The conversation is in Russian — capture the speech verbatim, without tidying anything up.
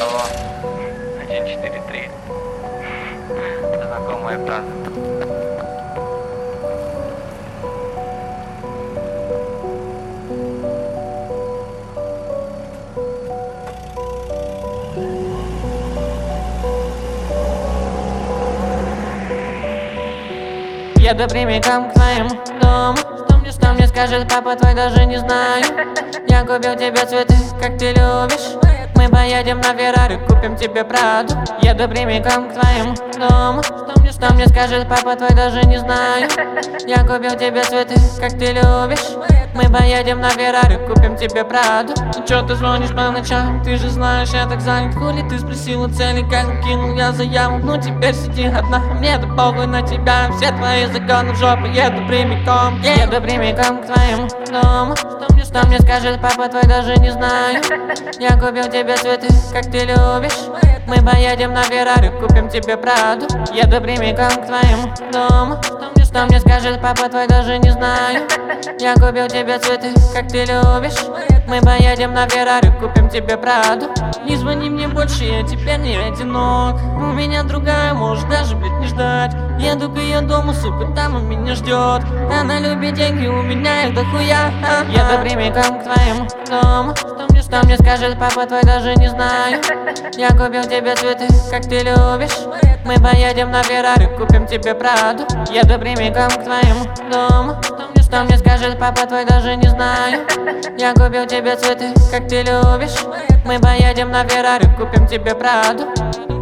Алло, один, четыре, три. Знакомая фраза. Еду прямиком к твоему дому. Что мне, что мне скажет папа твой, даже не знаю. Я купил тебе цветы, как ты любишь. Мы поедем на Феррари, купим тебе Праду. Еду прямиком к твоему дому. Что мне, что мне скажет папа твой, даже не знаю. Я купил тебе цветы, как ты любишь. Мы поедем на Феррари, купим тебе Праду. Ну чё ты звонишь по ночам, ты же знаешь, я так занят. Хули ты спросила цели, как кинул я заяву. Ну теперь сиди одна, мне-то похуй на тебя. Все твои законы в жопу, еду прямиком. Еду прямиком к твоему дому. Что мне, что мне скажет папа твой, даже не знаю. Я купил тебе цветы, как ты любишь. Мы поедем на Феррари, купим тебе Праду. Еду прямиком к твоему дому. Что мне, что мне скажет папа твой, даже не знаю. Я купил тебе цветы, как ты любишь. Мы поедем на Феррари, купим тебе Праду. Не звони мне больше, я теперь не одинок. У меня другая, можешь даже, блядь, не ждать. Еду к ее дому, сука, там он меня ждет. Она любит деньги, у меня их дохуя. Еду прямиком к твоему дому. Что мне, что мне скажет папа твой, даже не знаю. Я купил тебе цветы, как ты любишь. Мы поедем на Феррари, купим тебе Праду. Еду прямиком к твоему дому. Что мне, что мне скажет папа твой, даже не знаю. Я купил тебе цветы, как ты любишь. Мы поедем на Феррари, купим тебе Праду.